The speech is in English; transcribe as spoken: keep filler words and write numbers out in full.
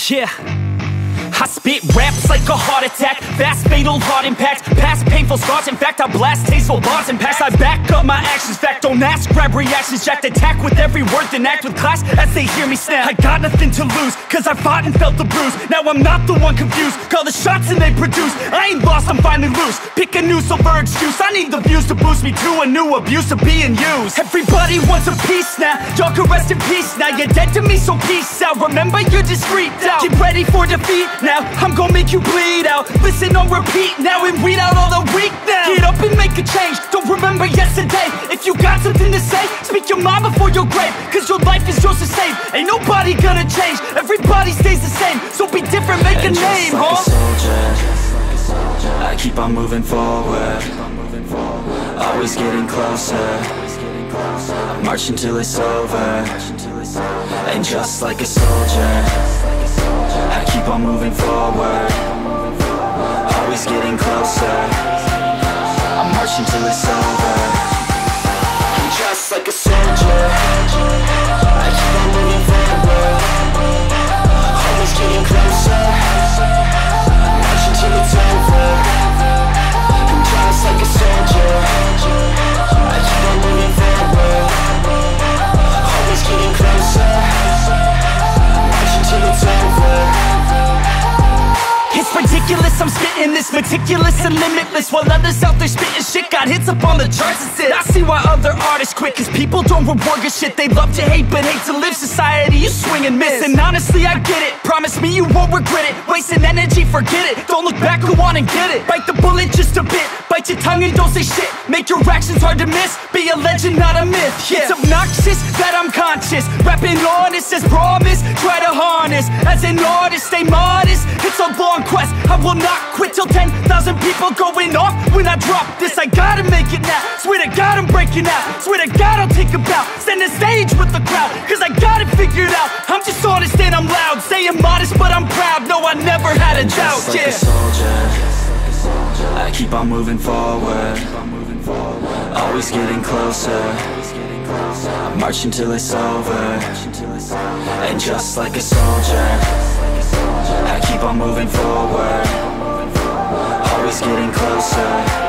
Yeah, I spit raps like a heart attack, fast, fatal, hard impact, past painful scars. In fact, I blast tasteful bars and pass. I back up my actions, fact, don't ask, grab reactions, jacked, attack with every word, then act with class as they hear me snap. I got nothing to lose, cause I fought and felt the bruise. Now I'm not the one confused, call the shots and they produce. I ain't lost, I'm finally loose, pick a new silver excuse. I need the views to boost me to a new abuse of being used. Everybody wants a piece now, y'all can rest in peace now. You're dead to me, so peace out, remember you're discreet out. Get ready for defeat now, I'm gonna make you bleed out. Listen on repeat now and weed out all the weak now. Get up and make a change, don't remember yesterday. If you got something to say, speak your mind before your grave, cause your life is yours to save. Ain't nobody gonna change, everybody stays the same. So be different, make and a name, like huh? A soldier, I keep on moving forward, always getting closer. I march until it's over. And just like a soldier, I keep on moving forward, always getting closer. I march until it's over. And just like a soldier, I keep on moving forward, always getting closer. I march until it's over. And just like a soldier, I keep on moving forward, always getting closer. I march until it's over. It's ridiculous, I'm spitting this meticulous and limitless, while others out there spitting shit got hits up on the charts and shit. I see why other artists quit, cause people don't reward good shit. They love to hate but hate to live. Society, you swing and miss. And honestly, I get it, promise me you won't regret it. Wasting energy, forget it, don't look back, go on and get it. Bite the bullet just a bit, bite your tongue and don't say shit. Make your actions hard to miss, be a legend, not a myth. Yeah. It's obnoxious that I'm conscious, rapping honest as promise. Try to harness, as an artist, stay modest. It's a long quest, I will not quit till ten thousand people going off when I drop this. I gotta make it now, swear to God I'm breaking out. Swear to God I'll take a bow, stand the stage with the crowd, cause I got it figured out. I'm just honest and I'm loud, saying modest but I'm proud. No, I never had a doubt, just like yeah. a soldier, I keep on moving forward, always getting closer. I march until it's over. And just like a soldier, I keep on moving forward, always getting closer.